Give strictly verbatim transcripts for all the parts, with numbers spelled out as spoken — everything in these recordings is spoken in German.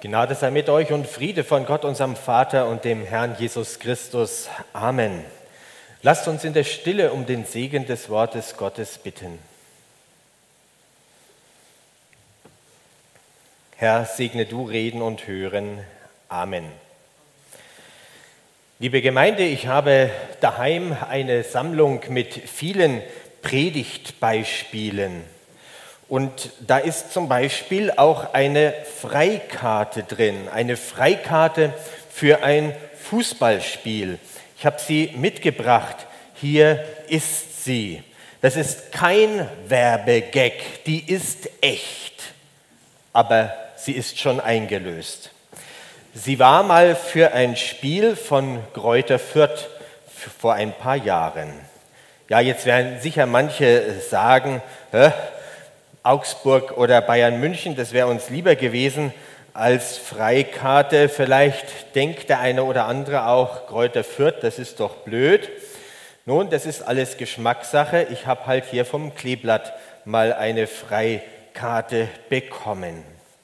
Gnade sei mit euch und Friede von Gott, unserem Vater und dem Herrn Jesus Christus. Amen. Lasst uns in der Stille um den Segen des Wortes Gottes bitten. Herr, segne du Reden und Hören. Amen. Liebe Gemeinde, ich habe daheim eine Sammlung mit vielen Predigtbeispielen. Und da ist zum Beispiel auch eine Freikarte drin, eine Freikarte für ein Fußballspiel. Ich habe sie mitgebracht. Hier ist sie. Das ist kein Werbegag, die ist echt, aber sie ist schon eingelöst. Sie war mal für ein Spiel von Greuther Fürth vor ein paar Jahren. Ja, jetzt werden sicher manche sagen, hä? Augsburg oder Bayern München, das wäre uns lieber gewesen als Freikarte. Vielleicht denkt der eine oder andere auch, Greuther Fürth, das ist doch blöd. Nun, das ist alles Geschmackssache. Ich habe halt hier vom Kleeblatt mal eine Freikarte bekommen.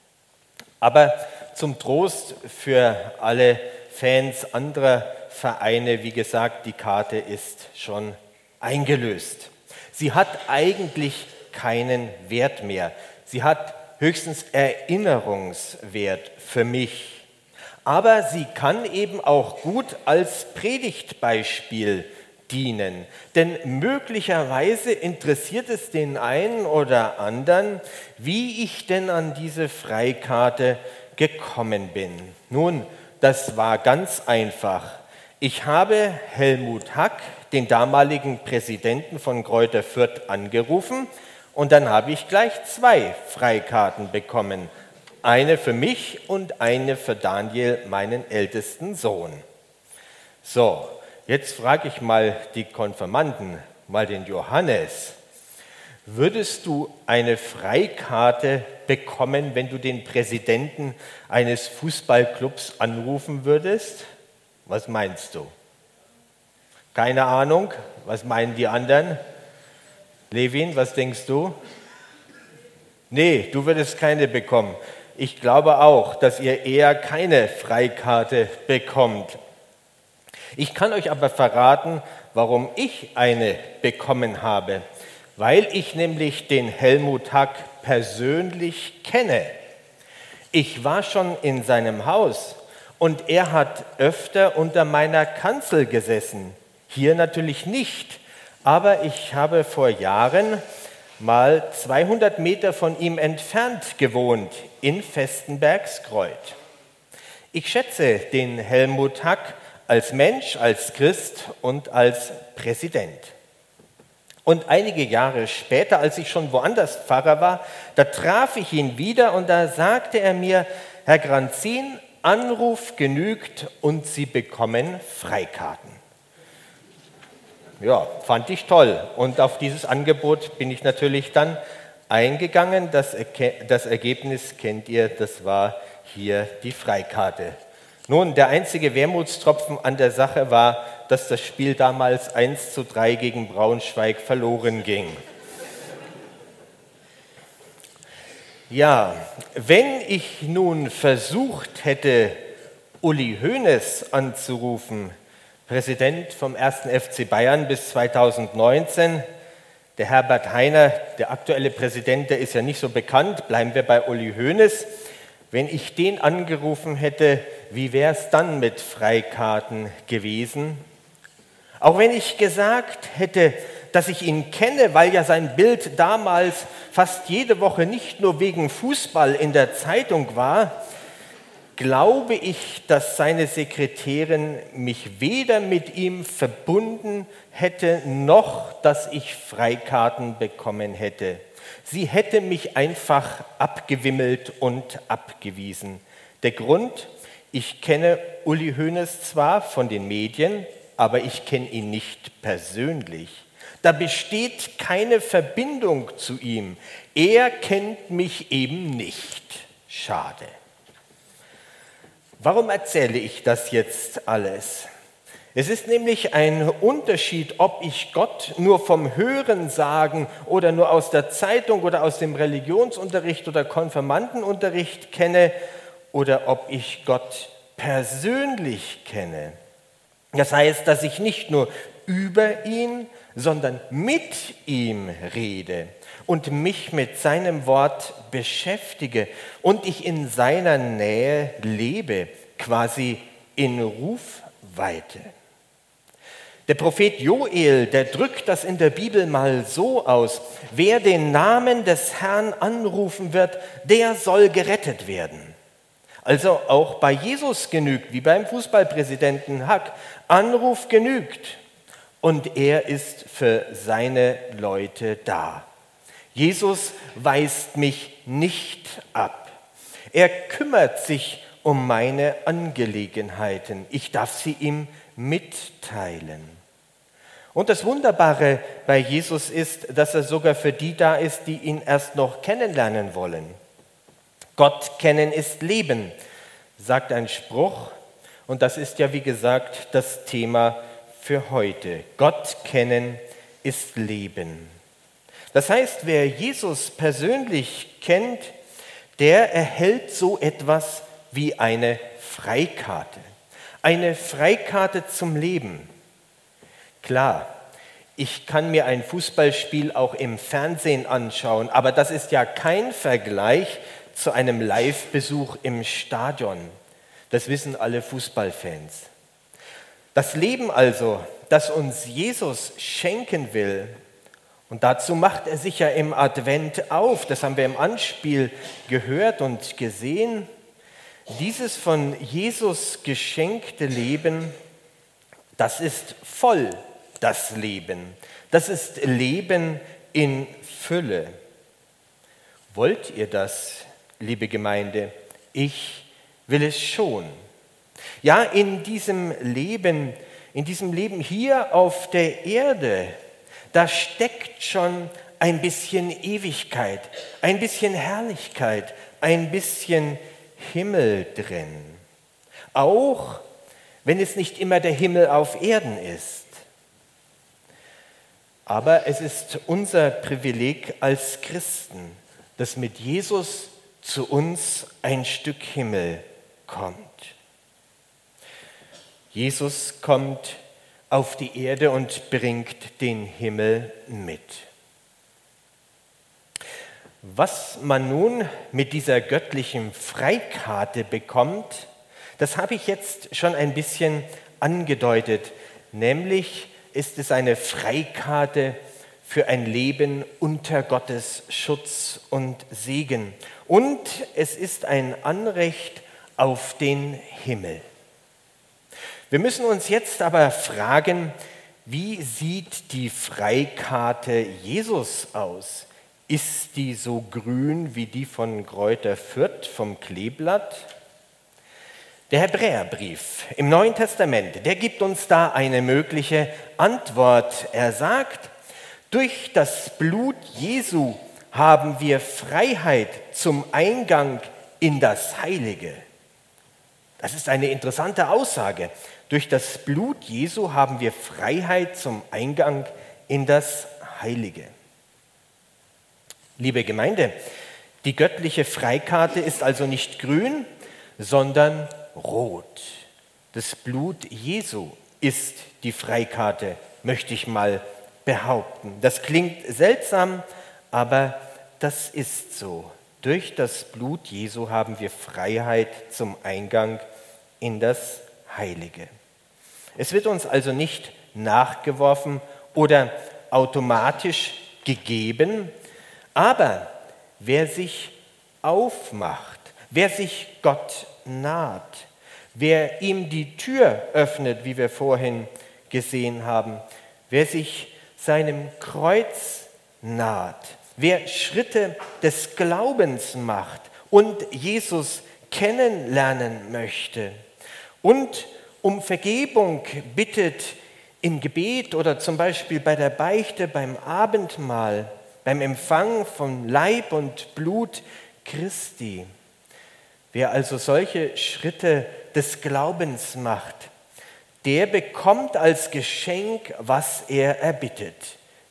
Aber zum Trost für alle Fans anderer Vereine, wie gesagt, die Karte ist schon eingelöst. Sie hat eigentlich keinen Wert mehr. Sie hat höchstens Erinnerungswert für mich. Aber sie kann eben auch gut als Predigtbeispiel dienen. Denn möglicherweise interessiert es den einen oder anderen, wie ich denn an diese Freikarte gekommen bin. Nun, das war ganz einfach. Ich habe Helmut Hack, den damaligen Präsidenten von Greuther Fürth, angerufen. Und dann habe ich gleich zwei Freikarten bekommen. Eine für mich und eine für Daniel, meinen ältesten Sohn. So, jetzt frage ich mal die Konfirmanden, mal den Johannes. Würdest du eine Freikarte bekommen, wenn du den Präsidenten eines Fußballclubs anrufen würdest? Was meinst du? Keine Ahnung? Was meinen die anderen? Levin, was denkst du? Nee, du würdest keine bekommen. Ich glaube auch, dass ihr eher keine Freikarte bekommt. Ich kann euch aber verraten, warum ich eine bekommen habe. Weil ich nämlich den Helmut Hack persönlich kenne. Ich war schon in seinem Haus und er hat öfter unter meiner Kanzel gesessen. Hier natürlich nicht. Aber ich habe vor Jahren mal zweihundert Meter von ihm entfernt gewohnt, in Vestenbergskreuth. Ich schätze den Helmut Hack als Mensch, als Christ und als Präsident. Und einige Jahre später, als ich schon woanders Pfarrer war, da traf ich ihn wieder und da sagte er mir, Herr Granzin, Anruf genügt und Sie bekommen Freikarten. Ja, fand ich toll. Und auf dieses Angebot bin ich natürlich dann eingegangen. Das, Erke- das Ergebnis kennt ihr, das war hier die Freikarte. Nun, der einzige Wermutstropfen an der Sache war, dass das Spiel damals eins zu drei gegen Braunschweig verloren ging. Ja, wenn ich nun versucht hätte, Uli Hoeneß anzurufen, Präsident vom ersten F C Bayern bis zweitausendneunzehn. Der Herbert Hainer, der aktuelle Präsident, der ist ja nicht so bekannt. Bleiben wir bei Uli Hoeneß. Wenn ich den angerufen hätte, wie wäre es dann mit Freikarten gewesen? Auch wenn ich gesagt hätte, dass ich ihn kenne, weil ja sein Bild damals fast jede Woche nicht nur wegen Fußball in der Zeitung war, glaube ich, dass seine Sekretärin mich weder mit ihm verbunden hätte, noch dass ich Freikarten bekommen hätte. Sie hätte mich einfach abgewimmelt und abgewiesen. Der Grund, ich kenne Uli Hoeneß zwar von den Medien, aber ich kenne ihn nicht persönlich. Da besteht keine Verbindung zu ihm. Er kennt mich eben nicht. Schade. Warum erzähle ich das jetzt alles? Es ist nämlich ein Unterschied, ob ich Gott nur vom Hörensagen oder nur aus der Zeitung oder aus dem Religionsunterricht oder Konfirmandenunterricht kenne oder ob ich Gott persönlich kenne. Das heißt, dass ich nicht nur über ihn, sondern mit ihm rede und mich mit seinem Wort beschäftige und ich in seiner Nähe lebe, quasi in Rufweite. Der Prophet Joel, der drückt das in der Bibel mal so aus: Wer den Namen des Herrn anrufen wird, der soll gerettet werden. Also auch bei Jesus genügt, wie beim Fußballpräsidenten Hack, Anruf genügt und er ist für seine Leute da. Jesus weist mich nicht ab. Er kümmert sich um meine Angelegenheiten. Ich darf sie ihm mitteilen. Und das Wunderbare bei Jesus ist, dass er sogar für die da ist, die ihn erst noch kennenlernen wollen. Gott kennen ist Leben, sagt ein Spruch. Und das ist ja, wie gesagt, das Thema für heute. Gott kennen ist Leben. Das heißt, wer Jesus persönlich kennt, der erhält so etwas wie eine Freikarte. Eine Freikarte zum Leben. Klar, ich kann mir ein Fußballspiel auch im Fernsehen anschauen, aber das ist ja kein Vergleich zu einem Live-Besuch im Stadion. Das wissen alle Fußballfans. Das Leben also, das uns Jesus schenken will, und dazu macht er sich ja im Advent auf, das haben wir im Anspiel gehört und gesehen, dieses von Jesus geschenkte Leben, das ist voll das Leben. Das ist Leben in Fülle. Wollt ihr das, liebe Gemeinde? Ich will es schon. Ja, in diesem Leben, in diesem Leben hier auf der Erde, da steckt schon ein bisschen Ewigkeit, ein bisschen Herrlichkeit, ein bisschen Himmel drin. Auch wenn es nicht immer der Himmel auf Erden ist. Aber es ist unser Privileg als Christen, dass mit Jesus zu uns ein Stück Himmel kommt. Jesus kommt auf die Erde und bringt den Himmel mit. Was man nun mit dieser göttlichen Freikarte bekommt, das habe ich jetzt schon ein bisschen angedeutet, nämlich ist es eine Freikarte für ein Leben unter Gottes Schutz und Segen. Und es ist ein Anrecht auf den Himmel. Wir müssen uns jetzt aber fragen, wie sieht die Freikarte Jesus aus? Ist die so grün wie die von Greuther Fürth vom Kleeblatt? Der Hebräerbrief im Neuen Testament, der gibt uns da eine mögliche Antwort. Er sagt, durch das Blut Jesu haben wir Freiheit zum Eingang in das Heilige. Das ist eine interessante Aussage. Durch das Blut Jesu haben wir Freiheit zum Eingang in das Heilige. Liebe Gemeinde, die göttliche Freikarte ist also nicht grün, sondern rot. Das Blut Jesu ist die Freikarte, möchte ich mal behaupten. Das klingt seltsam, aber das ist so. Durch das Blut Jesu haben wir Freiheit zum Eingang in das Heilige. Es wird uns also nicht nachgeworfen oder automatisch gegeben, aber wer sich aufmacht, wer sich Gott naht, wer ihm die Tür öffnet, wie wir vorhin gesehen haben, wer sich seinem Kreuz naht, wer Schritte des Glaubens macht und Jesus kennenlernen möchte und um Vergebung bittet im Gebet oder zum Beispiel bei der Beichte, beim Abendmahl, beim Empfang von Leib und Blut Christi. Wer also solche Schritte des Glaubens macht, der bekommt als Geschenk, was er erbittet,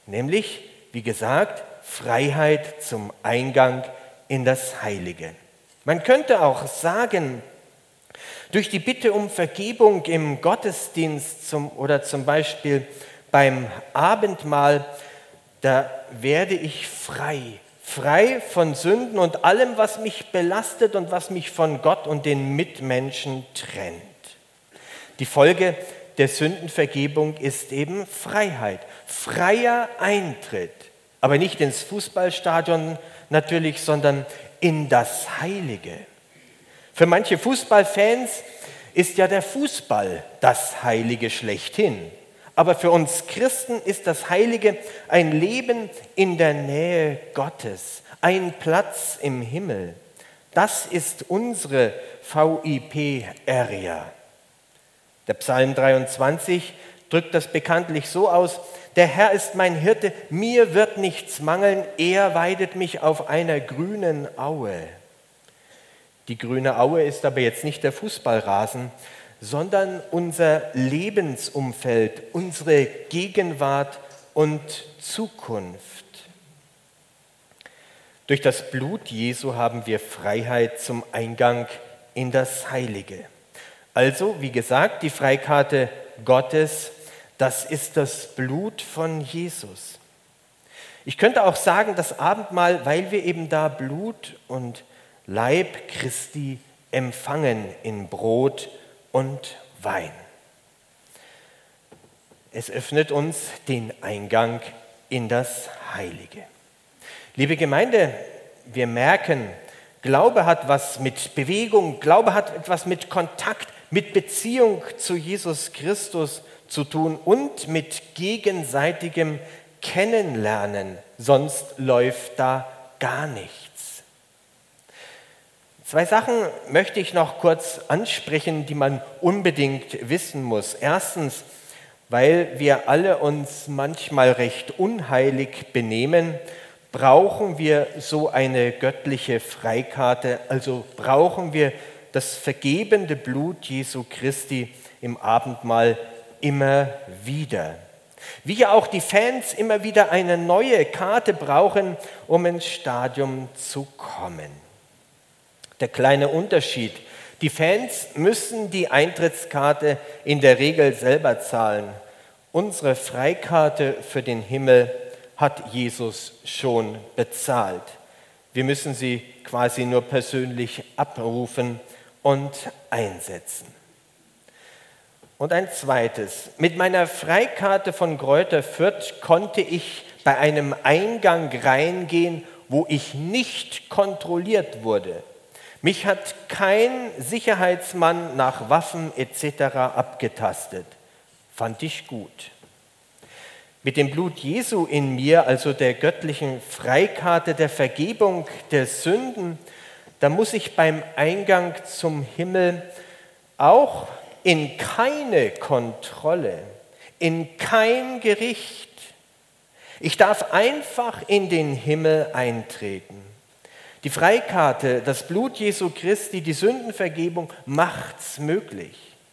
nämlich, wie gesagt, Freiheit zum Eingang in das Heilige. Man könnte auch sagen, durch die Bitte um Vergebung im Gottesdienst zum, oder zum Beispiel beim Abendmahl, da werde ich frei. Frei von Sünden und allem, was mich belastet und was mich von Gott und den Mitmenschen trennt. Die Folge der Sündenvergebung ist eben Freiheit, freier Eintritt. Aber nicht ins Fußballstadion natürlich, sondern in das Heilige. Für manche Fußballfans ist ja der Fußball das Heilige schlechthin. Aber für uns Christen ist das Heilige ein Leben in der Nähe Gottes, ein Platz im Himmel. Das ist unsere V I P-Area. Der Psalm dreiundzwanzig drückt das bekanntlich so aus: Der Herr ist mein Hirte, mir wird nichts mangeln, er weidet mich auf einer grünen Aue. Die grüne Aue ist aber jetzt nicht der Fußballrasen, sondern unser Lebensumfeld, unsere Gegenwart und Zukunft. Durch das Blut Jesu haben wir Freiheit zum Eingang in das Heilige. Also, wie gesagt, die Freikarte Gottes, das ist das Blut von Jesus. Ich könnte auch sagen, das Abendmahl, weil wir eben da Blut und Leib Christi empfangen in Brot und Wein. Es öffnet uns den Eingang in das Heilige. Liebe Gemeinde, wir merken, Glaube hat was mit Bewegung, Glaube hat etwas mit Kontakt, mit Beziehung zu Jesus Christus zu tun und mit gegenseitigem Kennenlernen, sonst läuft da gar nichts. Zwei Sachen möchte ich noch kurz ansprechen, die man unbedingt wissen muss. Erstens, weil wir alle uns manchmal recht unheilig benehmen, brauchen wir so eine göttliche Freikarte, also brauchen wir das vergebende Blut Jesu Christi im Abendmahl immer wieder. Wie ja auch die Fans immer wieder eine neue Karte brauchen, um ins Stadion zu kommen. Der kleine Unterschied: Die Fans müssen die Eintrittskarte in der Regel selber zahlen. Unsere Freikarte für den Himmel hat Jesus schon bezahlt. Wir müssen sie quasi nur persönlich abrufen und einsetzen. Und ein zweites: Mit meiner Freikarte von Greuther Fürth konnte ich bei einem Eingang reingehen, wo ich nicht kontrolliert wurde. Mich hat kein Sicherheitsmann nach Waffen et cetera abgetastet. Fand ich gut. Mit dem Blut Jesu in mir, also der göttlichen Freikarte der Vergebung der Sünden, da muss ich beim Eingang zum Himmel auch in keine Kontrolle, in kein Gericht. Ich darf einfach in den Himmel eintreten. Die Freikarte, das Blut Jesu Christi, die Sündenvergebung macht's möglich.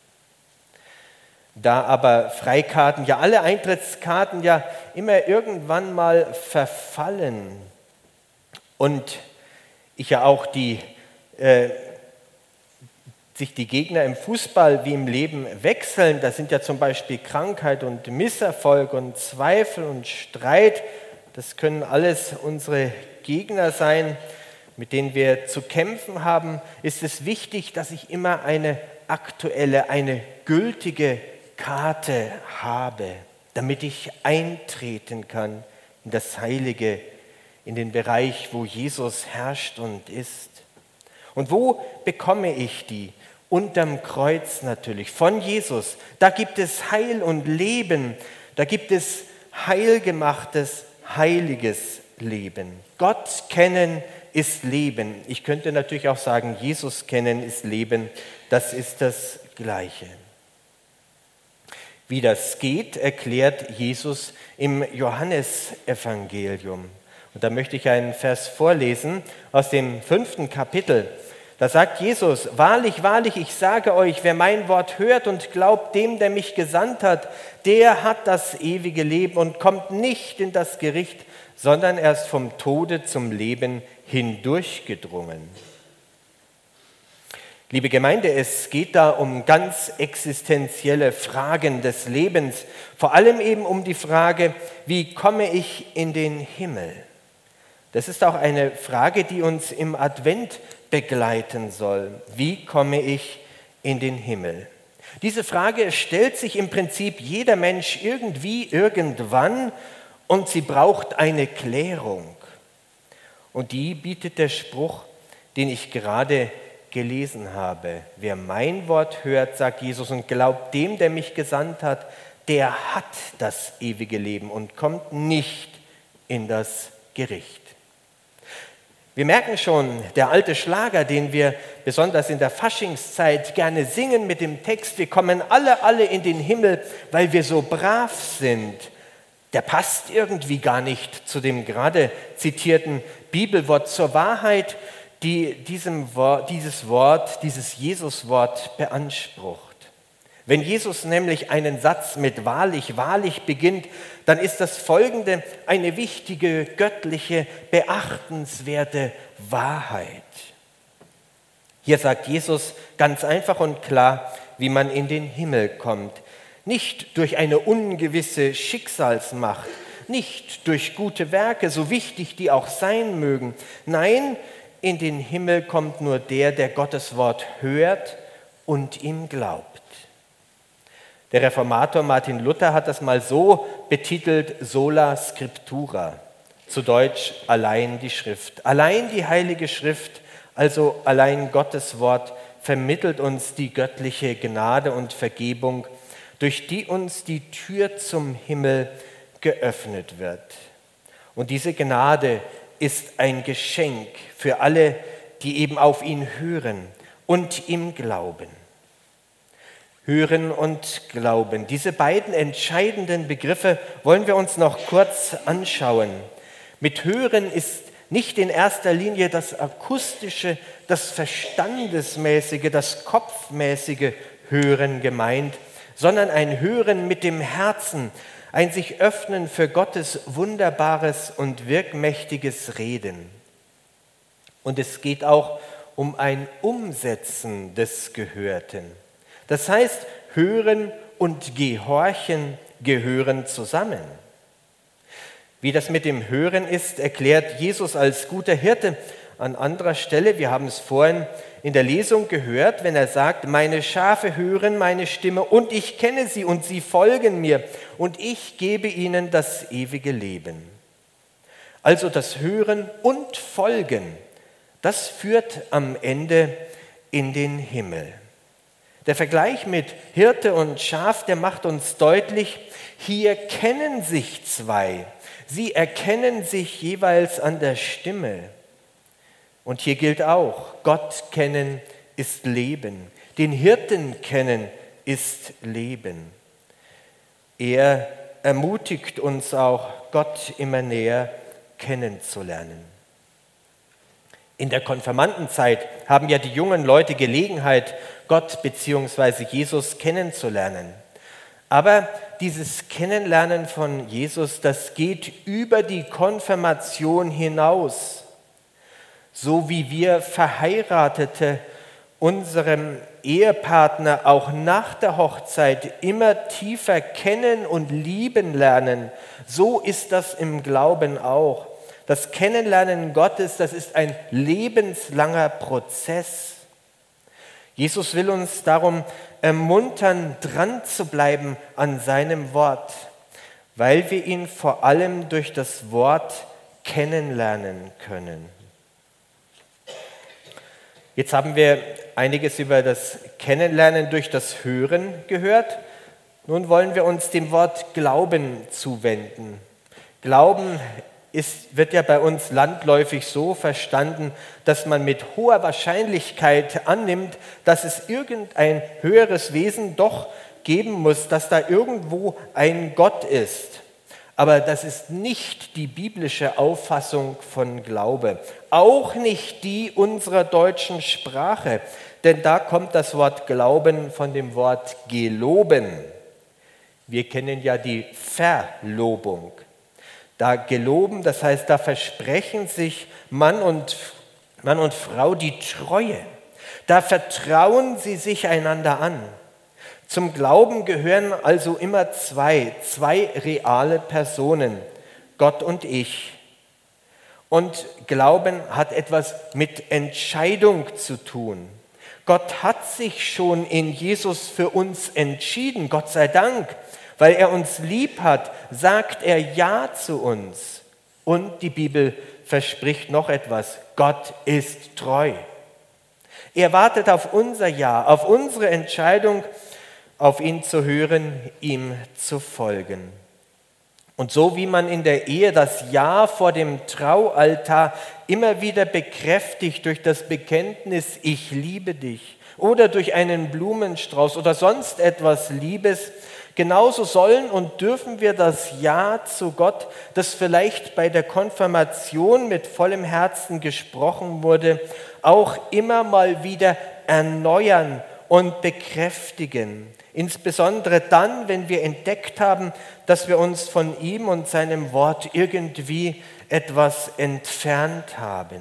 Da aber Freikarten, ja alle Eintrittskarten ja immer irgendwann mal verfallen und ich ja auch die, äh, sich die Gegner im Fußball wie im Leben wechseln, das sind ja zum Beispiel Krankheit und Misserfolg und Zweifel und Streit, das können alles unsere Gegner sein, mit denen wir zu kämpfen haben, ist es wichtig, dass ich immer eine aktuelle, eine gültige Karte habe, damit ich eintreten kann in das Heilige, in den Bereich, wo Jesus herrscht und ist. Und wo bekomme ich die? Unterm Kreuz natürlich, von Jesus. Da gibt es Heil und Leben, da gibt es heilgemachtes, heiliges Leben. Gott kennen ist Leben. Ich könnte natürlich auch sagen, Jesus kennen ist Leben. Das ist das Gleiche. Wie das geht, erklärt Jesus im Johannesevangelium. Und da möchte ich einen Vers vorlesen aus dem fünften Kapitel. Da sagt Jesus: Wahrlich, wahrlich, ich sage euch, wer mein Wort hört und glaubt dem, der mich gesandt hat, der hat das ewige Leben und kommt nicht in das Gericht, sondern er ist vom Tode zum Leben hindurchgedrungen. Liebe Gemeinde, es geht da um ganz existenzielle Fragen des Lebens, vor allem eben um die Frage, wie komme ich in den Himmel? Das ist auch eine Frage, die uns im Advent begleiten soll. Wie komme ich in den Himmel? Diese Frage stellt sich im Prinzip jeder Mensch irgendwie, irgendwann, und sie braucht eine Klärung. Und die bietet der Spruch, den ich gerade gelesen habe. Wer mein Wort hört, sagt Jesus, und glaubt dem, der mich gesandt hat, der hat das ewige Leben und kommt nicht in das Gericht. Wir merken schon, der alte Schlager, den wir besonders in der Faschingszeit gerne singen mit dem Text, wir kommen alle, alle in den Himmel, weil wir so brav sind, der passt irgendwie gar nicht zu dem gerade zitierten Bibelwort, zur Wahrheit, die diesem Wort, dieses Wort, dieses Jesuswort beansprucht. Wenn Jesus nämlich einen Satz mit wahrlich, wahrlich beginnt, dann ist das Folgende eine wichtige, göttliche, beachtenswerte Wahrheit. Hier sagt Jesus ganz einfach und klar, wie man in den Himmel kommt. Nicht durch eine ungewisse Schicksalsmacht, nicht durch gute Werke, so wichtig die auch sein mögen. Nein, in den Himmel kommt nur der, der Gottes Wort hört und ihm glaubt. Der Reformator Martin Luther hat das mal so betitelt, sola scriptura, zu Deutsch allein die Schrift. Allein die Heilige Schrift, also allein Gottes Wort, vermittelt uns die göttliche Gnade und Vergebung, durch die uns die Tür zum Himmel geöffnet wird. Und diese Gnade ist ein Geschenk für alle, die eben auf ihn hören und ihm glauben. Hören und Glauben. Diese beiden entscheidenden Begriffe wollen wir uns noch kurz anschauen. Mit Hören ist nicht in erster Linie das akustische, das verstandesmäßige, das kopfmäßige Hören gemeint, sondern ein Hören mit dem Herzen, ein sich öffnen für Gottes wunderbares und wirkmächtiges Reden. Und es geht auch um ein Umsetzen des Gehörten. Das heißt, Hören und Gehorchen gehören zusammen. Wie das mit dem Hören ist, erklärt Jesus als guter Hirte an anderer Stelle. Wir haben es vorhin in der Lesung gehört, wenn er sagt, meine Schafe hören meine Stimme und ich kenne sie und sie folgen mir und ich gebe ihnen das ewige Leben. Also das Hören und Folgen, das führt am Ende in den Himmel. Der Vergleich mit Hirte und Schaf, der macht uns deutlich, hier kennen sich zwei. Sie erkennen sich jeweils an der Stimme. Und hier gilt auch, Gott kennen ist Leben. Den Hirten kennen ist Leben. Er ermutigt uns auch, Gott immer näher kennenzulernen. In der Konfirmandenzeit haben ja die jungen Leute Gelegenheit, Gott bzw. Jesus kennenzulernen. Aber dieses Kennenlernen von Jesus, das geht über die Konfirmation hinaus. So wie wir Verheiratete unserem Ehepartner auch nach der Hochzeit immer tiefer kennen und lieben lernen, so ist das im Glauben auch. Das Kennenlernen Gottes, das ist ein lebenslanger Prozess. Jesus will uns darum ermuntern, dran zu bleiben an seinem Wort, weil wir ihn vor allem durch das Wort kennenlernen können. Jetzt haben wir einiges über das Kennenlernen durch das Hören gehört. Nun wollen wir uns dem Wort Glauben zuwenden. Glauben ist, wird ja bei uns landläufig so verstanden, dass man mit hoher Wahrscheinlichkeit annimmt, dass es irgendein höheres Wesen doch geben muss, dass da irgendwo ein Gott ist. Aber das ist nicht die biblische Auffassung von Glaube, auch nicht die unserer deutschen Sprache, denn da kommt das Wort Glauben von dem Wort geloben. Wir kennen ja die Verlobung. Da geloben, das heißt, da versprechen sich Mann und, Mann und Frau die Treue. Da vertrauen sie sich einander an. Zum Glauben gehören also immer zwei, zwei reale Personen, Gott und ich. Und Glauben hat etwas mit Entscheidung zu tun. Gott hat sich schon in Jesus für uns entschieden, Gott sei Dank. Weil er uns lieb hat, sagt er Ja zu uns. Und die Bibel verspricht noch etwas, Gott ist treu. Er wartet auf unser Ja, auf unsere Entscheidung, auf ihn zu hören, ihm zu folgen. Und so wie man in der Ehe das Ja vor dem Traualtar immer wieder bekräftigt durch das Bekenntnis, ich liebe dich, oder durch einen Blumenstrauß oder sonst etwas Liebes, genauso sollen und dürfen wir das Ja zu Gott, das vielleicht bei der Konfirmation mit vollem Herzen gesprochen wurde, auch immer mal wieder erneuern und bekräftigen. Insbesondere dann, wenn wir entdeckt haben, dass wir uns von ihm und seinem Wort irgendwie etwas entfernt haben.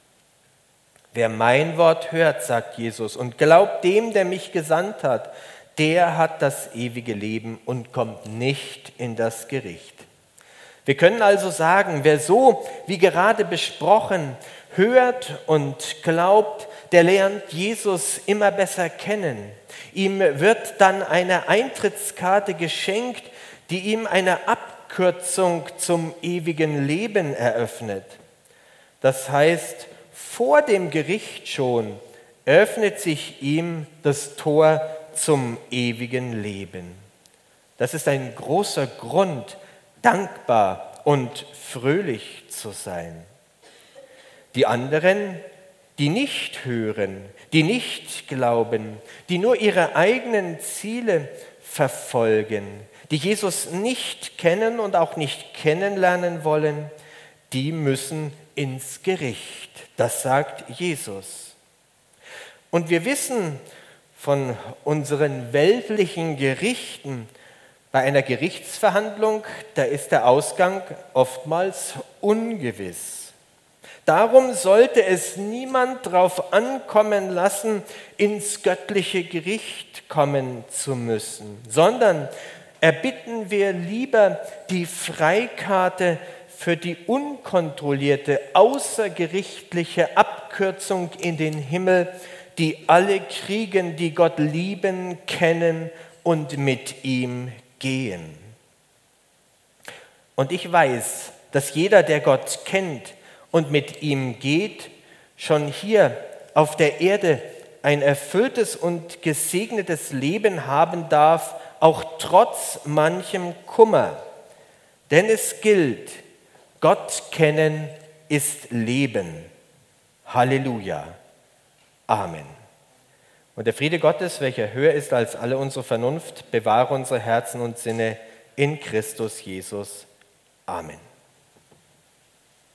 Wer mein Wort hört, sagt Jesus, und glaubt dem, der mich gesandt hat, der hat das ewige Leben und kommt nicht in das Gericht. Wir können also sagen, wer so, wie gerade besprochen, hört und glaubt, der lernt Jesus immer besser kennen. Ihm wird dann eine Eintrittskarte geschenkt, die ihm eine Abkürzung zum ewigen Leben eröffnet. Das heißt, vor dem Gericht schon öffnet sich ihm das Tor zum ewigen Leben. Das ist ein großer Grund, dankbar und fröhlich zu sein. Die anderen, die nicht hören, die nicht glauben, die nur ihre eigenen Ziele verfolgen, die Jesus nicht kennen und auch nicht kennenlernen wollen, die müssen ins Gericht. Das sagt Jesus. Und wir wissen von unseren weltlichen Gerichten, bei einer Gerichtsverhandlung, da ist der Ausgang oftmals ungewiss. Darum sollte es niemand darauf ankommen lassen, ins göttliche Gericht kommen zu müssen, sondern erbitten wir lieber die Freikarte für die unkontrollierte, außergerichtliche Abkürzung in den Himmel, die alle kriegen, die Gott lieben, kennen und mit ihm gehen. Und ich weiß, dass jeder, der Gott kennt und mit ihm geht, schon hier auf der Erde ein erfülltes und gesegnetes Leben haben darf, auch trotz manchem Kummer. Denn es gilt, Gott kennen ist Leben. Halleluja. Amen. Und der Friede Gottes, welcher höher ist als alle unsere Vernunft, bewahre unsere Herzen und Sinne in Christus Jesus. Amen.